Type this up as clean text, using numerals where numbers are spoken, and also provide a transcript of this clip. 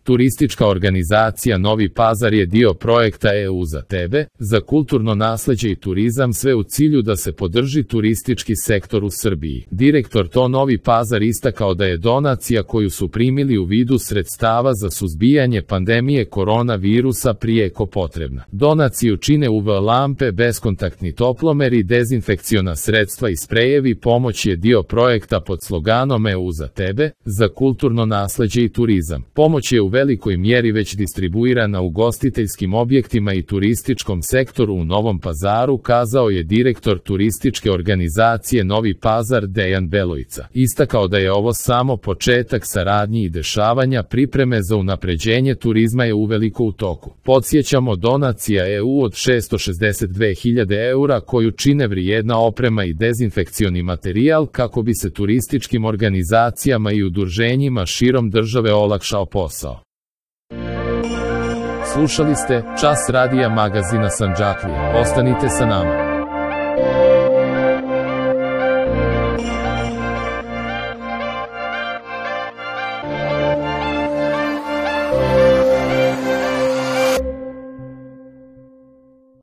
Turistička organizacija Novi Pazar je dio projekta EU za tebe, za kulturno nasleđe i turizam, sve u cilju da se podrži turistički sektor u Srbiji. Direktor TO Novi Pazar istakao da je donacija koju su primili u vidu sredstava za suzbijanje pandemije koronavirusa prijeko potrebna. Donaciju čine UV lampe, beskontaktni toplomeri, dezinfekciona sredstva i sprejevi. Pomoć je dio projekta pod sloganom EU za tebe, za kulturno nasleđe i turizam. Pomoć je u velikoj mjeri već distribuirana ugostiteljskim objektima i turističkom sektoru u Novom Pazaru, kazao je direktor turističke organizacije Novi Pazar Dejan Beloica. Istakao da je ovo samo početak saradnji i dešavanja, pripreme za unapređenje turizma je uveliko u toku. Podsjećamo, donacija EU od 662.000 eura koju čine vrijedna oprema i dezinfekcioni materijal kako bi se turističkim organizacijama i udruženjima širom države olakšao posao. Slušali ste Čas radija magazina Sandžaklije. Ostanite sa nama.